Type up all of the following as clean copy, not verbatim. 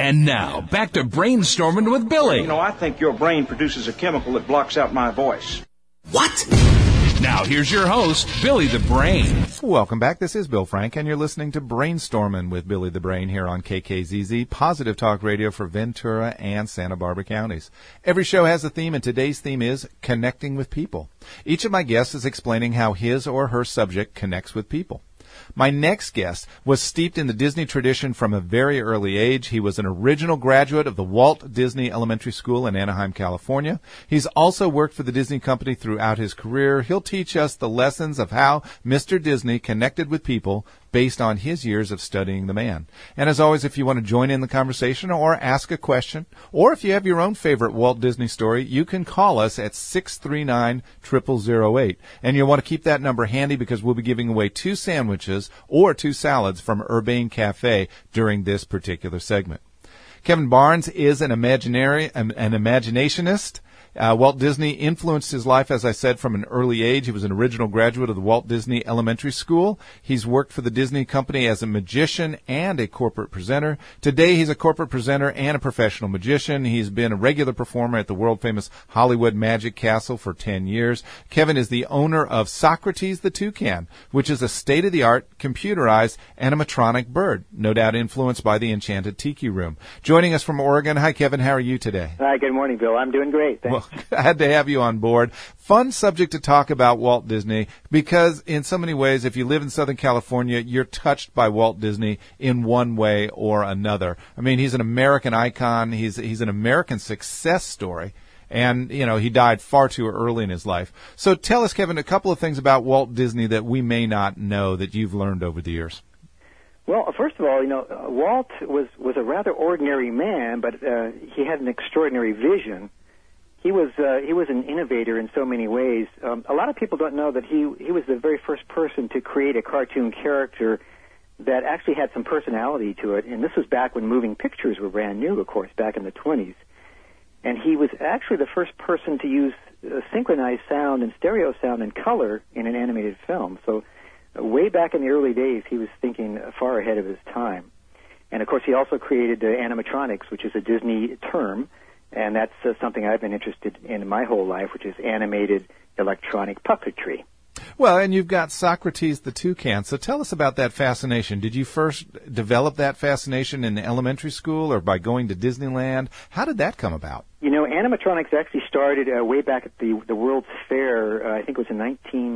And now, back to Brainstorming with Billy. You know, I think your brain produces a chemical that blocks out my voice. What? Now, here's your host, Billy the Brain. Welcome back. This is Bill Frank, and you're listening to Brainstorming with Billy the Brain here on KKZZ, Positive Talk Radio for Ventura and Santa Barbara counties. Every show has a theme, and today's theme is connecting with people. Each of my guests is explaining how his or her subject connects with people. My next guest was steeped in the Disney tradition from a very early age. He was an original graduate of the Walt Disney Elementary School in Anaheim, California. He's also worked for the Disney Company throughout his career. He'll teach us the lessons of how Mr. Disney connected with people based on his years of studying the man. And as always, if you want to join in the conversation or ask a question, or if you have your own favorite Walt Disney story, you can call us at 639-0008. And you'll want to keep that number handy because we'll be giving away 2 sandwiches or 2 salads from Urbane Cafe during this particular segment. Kevin Barnes is an imaginationist. Walt Disney influenced his life, as I said, from an early age. He was an original graduate of the Walt Disney Elementary School. He's worked for the Disney Company as a magician and a corporate presenter. Today, he's a corporate presenter and a professional magician. He's been a regular performer at the world-famous Hollywood Magic Castle for 10 years. Kevin is the owner of Socrates the Toucan, which is a state-of-the-art, computerized animatronic bird, no doubt influenced by the Enchanted Tiki Room. Joining us from Oregon. Hi, Kevin. How are you today? Hi, good morning, Bill. I'm doing great. Thanks. Well, glad to have you on board. Fun subject to talk about Walt Disney because in so many ways, if you live in Southern California, you're touched by Walt Disney in one way or another. I mean, he's an American icon. He's an American success story. And, you know, he died far too early in his life. So tell us, Kevin, a couple of things about Walt Disney that we may not know that you've learned over the years. Well, first of all, you know, Walt was a rather ordinary man, but he had an extraordinary vision. He was an innovator in so many ways. A lot of people don't know that he was the very first person to create a cartoon character that actually had some personality to it. And this was back when moving pictures were brand new, of course, back in the 20s. And he was actually the first person to use synchronized sound and stereo sound and color in an animated film. So way back in the early days, he was thinking far ahead of his time. And, of course, he also created animatronics, which is a Disney term. And that's something I've been interested in my whole life, which is animated electronic puppetry. Well, and you've got Socrates the Toucan. So tell us about that fascination. Did you first develop that fascination in elementary school or by going to Disneyland? How did that come about? You know, animatronics actually started way back at the World's Fair. I think it was in the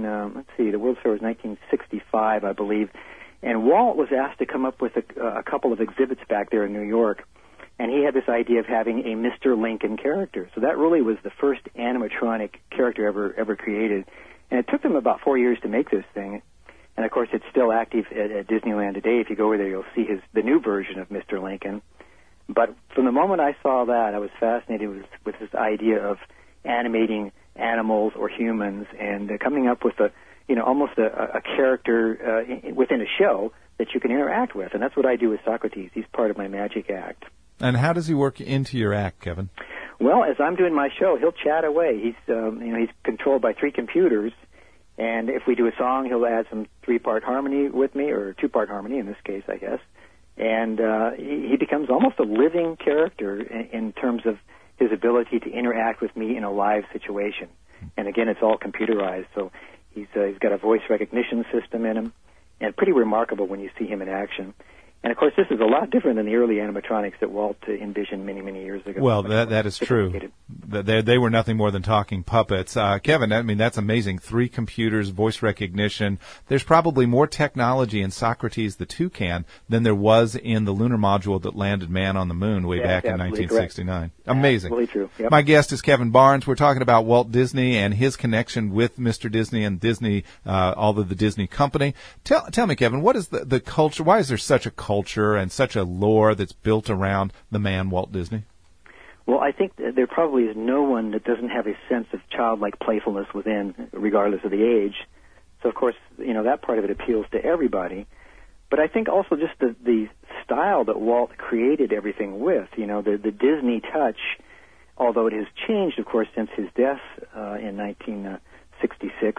World's Fair was 1965, I believe. And Walt was asked to come up with a couple of exhibits back there in New York. And he had this idea of having a Mr. Lincoln character. So that really was the first animatronic character ever created. And it took them about 4 years to make this thing. And, of course, it's still active at Disneyland today. If you go over there, you'll see the new version of Mr. Lincoln. But from the moment I saw that, I was fascinated with this idea of animating animals or humans and coming up with almost a character within a show that you can interact with. And that's what I do with Socrates. He's part of my magic act. And how does he work into your act, Kevin? Well, as I'm doing my show, he'll chat away. He's controlled by 3 computers, and if we do a song, he'll add some 3-part harmony with me, or 2-part harmony in this case, I guess. And he becomes almost a living character in terms of his ability to interact with me in a live situation. And again, it's all computerized, so he's got a voice recognition system in him, and pretty remarkable when you see him in action. And, of course, this is a lot different than the early animatronics that Walt envisioned many, many years ago. Well, that is true. They were nothing more than talking puppets. Kevin, I mean, that's amazing. 3 computers, voice recognition. There's probably more technology in Socrates the Toucan than there was in the lunar module that landed man on the moon way back in 1969. Correct. Amazing. Absolutely true. Yep. My guest is Kevin Barnes. We're talking about Walt Disney and his connection with Mr. Disney and Disney, all of the Disney Company. Tell me, Kevin, what is the culture? Why is there such a culture and such a lore that's built around the man Walt Disney? Well, I think there probably is no one that doesn't have a sense of childlike playfulness within, regardless of the age. So, of course, that part of it appeals to everybody. But I think also just the style that Walt created everything with, the Disney touch, although it has changed, of course, since his death in 1966,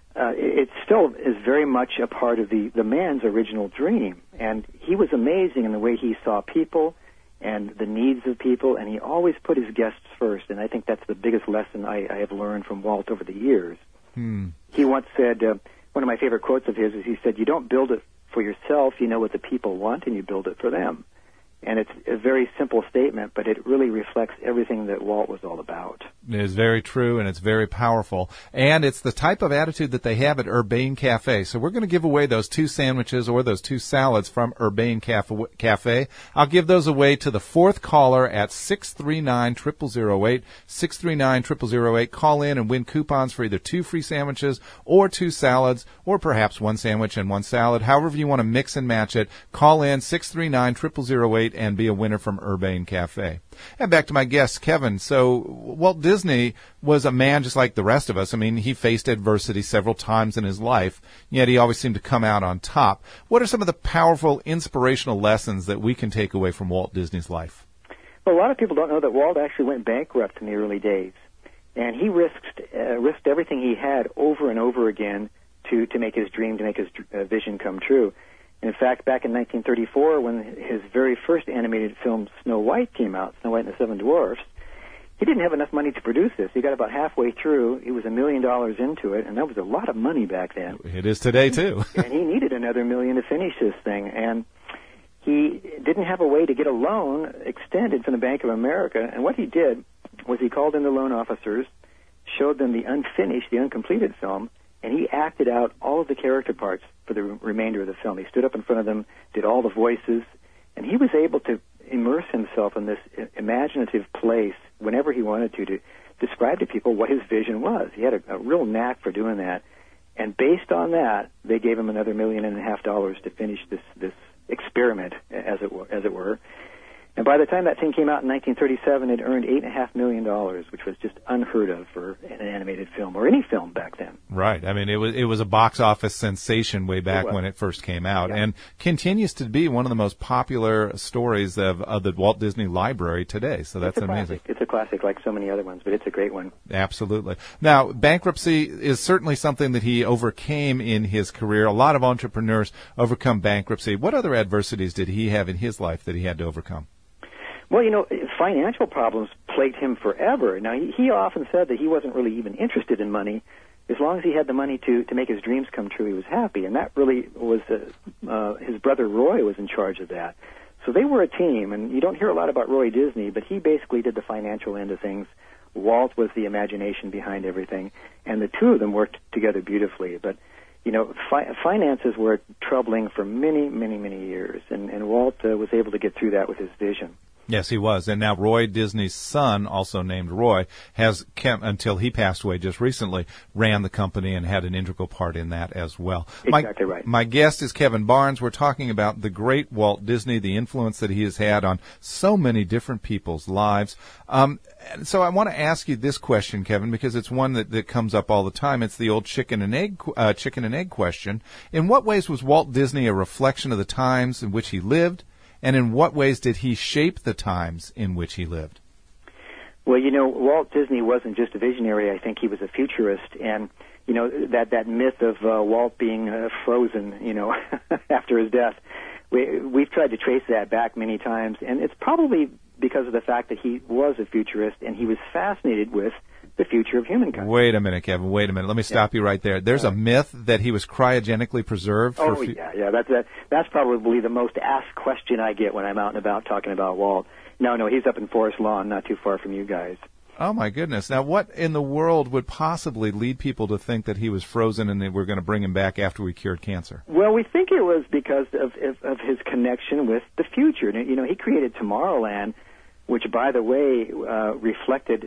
it still is very much a part of the man's original dream. And he was amazing in the way he saw people and the needs of people, and he always put his guests first, and I think that's the biggest lesson I have learned from Walt over the years. He once said, one of my favorite quotes of his is he said, "You don't build it for yourself, you know what the people want, and you build it for them." And it's a very simple statement, but it really reflects everything that Walt was all about. It is very true, and it's very powerful. And it's the type of attitude that they have at Urbane Cafe. So we're going to give away those 2 sandwiches or those 2 salads from Urbane Cafe. I'll give those away to the 4th caller at 639-0008. 639-0008. Call in and win coupons for either 2 free sandwiches or 2 salads, or perhaps 1 sandwich and 1 salad. However you want to mix and match it, call in 639-0008 and be a winner from Urbane Cafe. And back to my guest, Kevin. So Walt Disney was a man just like the rest of us. I mean, he faced adversity several times in his life, yet he always seemed to come out on top. What are some of the powerful, inspirational lessons that we can take away from Walt Disney's life? Well, a lot of people don't know that Walt actually went bankrupt in the early days, and he risked everything he had over and over again to make his dream, to make his vision come true. In fact, back in 1934, when his very first animated film, Snow White, came out, Snow White and the Seven Dwarfs, he didn't have enough money to produce this. He got about halfway through. He was $1 million into it, and that was a lot of money back then. It is today, too. And he needed another $1 million to finish this thing. And he didn't have a way to get a loan extended from the Bank of America. And what he did was he called in the loan officers, showed them the unfinished, the uncompleted film, and he acted out all of the character parts for the remainder of the film. He stood up in front of them, did all the voices, and he was able to immerse himself in this imaginative place whenever he wanted to describe to people what his vision was. He had a real knack for doing that. And based on that, they gave him another $1.5 million to finish this experiment, as it were. And by the time that thing came out in 1937, it earned $8.5 million, which was just unheard of for an animated film or any film back then. Right. I mean, it was a box office sensation way back when it first came out, and continues to be one of the most popular stories of the Walt Disney Library today. So that's amazing. It's a classic, like so many other ones, but it's a great one. Absolutely. Now, bankruptcy is certainly something that he overcame in his career. A lot of entrepreneurs overcome bankruptcy. What other adversities did he have in his life that he had to overcome? Well, financial problems plagued him forever. Now, he often said that he wasn't really even interested in money. As long as he had the money to make his dreams come true, he was happy. And that really was his brother Roy was in charge of that. So they were a team, and you don't hear a lot about Roy Disney, but he basically did the financial end of things. Walt was the imagination behind everything, and the two of them worked together beautifully. But finances were troubling for many, many, many years, and Walt was able to get through that with his vision. Yes, he was. And now Roy Disney's son, also named Roy, has kept, until he passed away just recently, ran the company and had an integral part in that as well. Exactly right. My guest is Kevin Barnes. We're talking about the great Walt Disney, the influence that he has had on so many different people's lives. So I want to ask you this question, Kevin, because it's one that comes up all the time. It's the old chicken and egg question. In what ways was Walt Disney a reflection of the times in which he lived? And in what ways did he shape the times in which he lived? Well, Walt Disney wasn't just a visionary. I think he was a futurist. And, that myth of Walt being frozen, after his death, we've tried to trace that back many times. And it's probably because of the fact that he was a futurist and he was fascinated with the future of humankind. Wait a minute, Kevin. Wait a minute. Let me stop you right there. There's a myth that he was cryogenically preserved. That's probably the most asked question I get when I'm out and about talking about Walt. No, he's up in Forest Lawn, not too far from you guys. Oh my goodness! Now, what in the world would possibly lead people to think that he was frozen and that we're going to bring him back after we cured cancer? Well, we think it was because of his connection with the future. He created Tomorrowland, which, by the way, reflected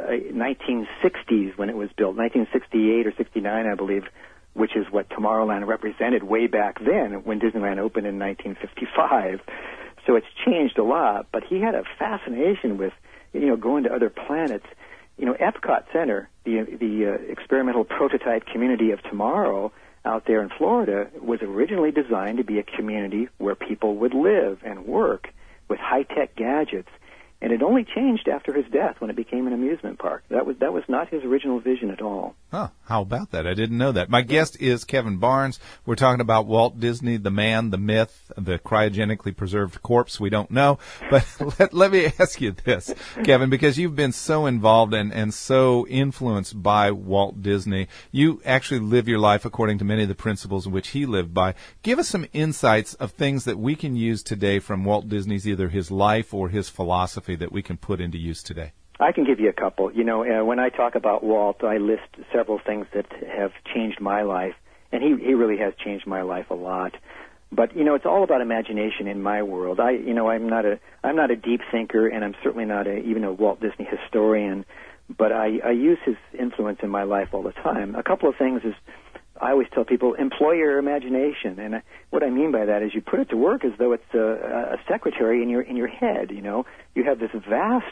1960s when it was built, 1968 or 69, I believe, which is what Tomorrowland represented way back then when Disneyland opened in 1955. So it's changed a lot, but he had a fascination with, going to other planets. Epcot Center, the experimental prototype community of tomorrow out there in Florida, was originally designed to be a community where people would live and work with high-tech gadgets. And it only changed after his death when it became an amusement park. That was not his original vision at all. Huh, how about that? I didn't know that. My guest is Kevin Barnes. We're talking about Walt Disney, the man, the myth, the cryogenically preserved corpse we don't know. But let me ask you this, Kevin, because you've been so involved and so influenced by Walt Disney. You actually live your life according to many of the principles in which he lived by. Give us some insights of things that we can use today from Walt Disney's, either his life or his philosophy, that we can put into use today. I can give you a couple. You know, when I talk about Walt, I list several things that have changed my life, and he really has changed my life a lot. But you know, it's all about imagination in my world. I'm not a deep thinker, and I'm certainly not even a Walt Disney historian. But I use his influence in my life all the time. A couple of things is, I always tell people, employ your imagination, and what I mean by that is you put it to work as though it's a secretary in your head. You know, you have this vast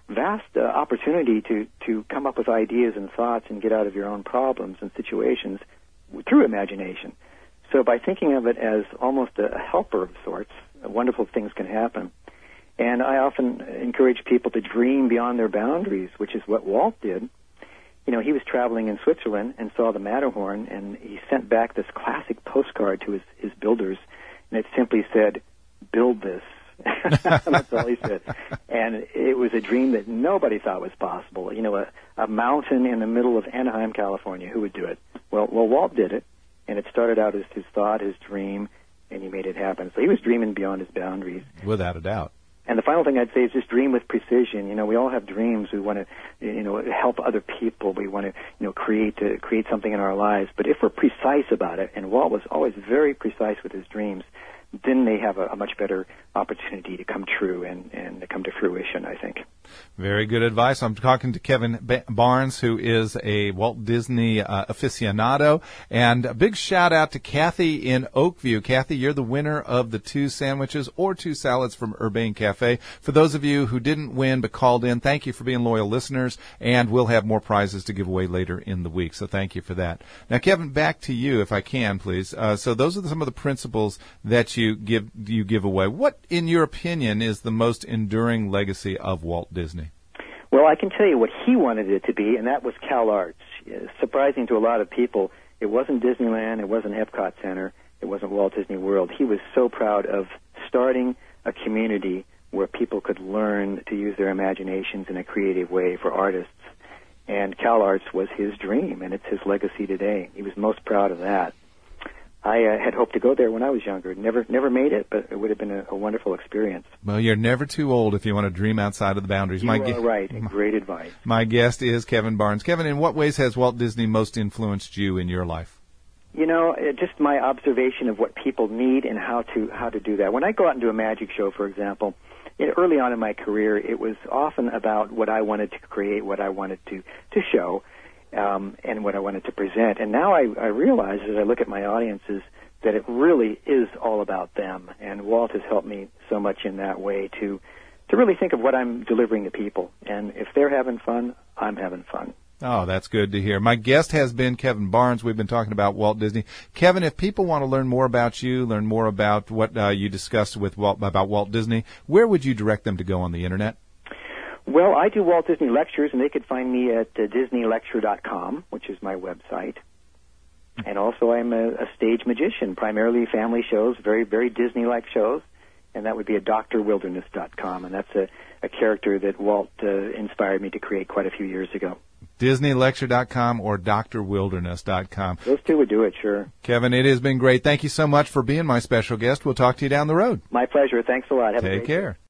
opportunity to come up with ideas and thoughts and get out of your own problems and situations through imagination. So by thinking of it as almost a helper of sorts, wonderful things can happen. And I often encourage people to dream beyond their boundaries, which is what Walt did. You know, he was traveling in Switzerland and saw the Matterhorn, and he sent back this classic postcard to his builders, and it simply said, "Build this." That's all he said. And it was a dream that nobody thought was possible. You know, a mountain in the middle of Anaheim, California, who would do it? Well, Walt did it, and it started out as his thought, his dream, and he made it happen. So he was dreaming beyond his boundaries. Without a doubt. And the final thing I'd say is just dream with precision. You know, we all have dreams. We want to, help other people. We want to, create something in our lives. But if we're precise about it, and Walt was always very precise with his dreams, then they have a much better opportunity to come true and to come to fruition, I think. Very good advice. I'm talking to Kevin Barnes, who is a Walt Disney aficionado. And a big shout out to Kathy in Oakview. Kathy, you're the winner of the 2 sandwiches or 2 salads from Urbane Cafe. For those of you who didn't win but called in, thank you for being loyal listeners. And we'll have more prizes to give away later in the week. So thank you for that. Now, Kevin, back to you, if I can, please. So those are some of the principles that you give away. What, in your opinion, is the most enduring legacy of Walt Disney? Well, I can tell you what he wanted it to be, and that was CalArts. Surprising to a lot of people, it wasn't Disneyland, it wasn't Epcot Center, it wasn't Walt Disney World. He was so proud of starting a community where people could learn to use their imaginations in a creative way for artists. And CalArts was his dream, and it's his legacy today. He was most proud of that. I had hoped to go there when I was younger. Never made it, but it would have been a wonderful experience. Well, you're never too old if you want to dream outside of the boundaries. You are right, and great advice. My guest is Kevin Barnes. Kevin, in what ways has Walt Disney most influenced you in your life? You know, just my observation of what people need and how to do that. When I go out and do a magic show, for example, early on in my career, it was often about what I wanted to create, what I wanted to show. And what I wanted to present. And now I realize, as I look at my audiences, that it really is all about them. And Walt has helped me so much in that way to really think of what I'm delivering to people. And if they're having fun, I'm having fun. Oh, that's good to hear. My guest has been Kevin Barnes. We've been talking about Walt Disney. Kevin, if people want to learn more about you, learn more about what you discussed with about Walt Disney, where would you direct them to go on the Internet? Well, I do Walt Disney lectures, and they could find me at DisneyLecture.com, which is my website. And also I'm a stage magician, primarily family shows, very, very Disney-like shows, and that would be at drwilderness.com, and that's a character that Walt inspired me to create quite a few years ago. DisneyLecture.com or drwilderness.com. Those two would do it, sure. Kevin, it has been great. Thank you so much for being my special guest. We'll talk to you down the road. My pleasure. Thanks a lot. Have a Take great care. day.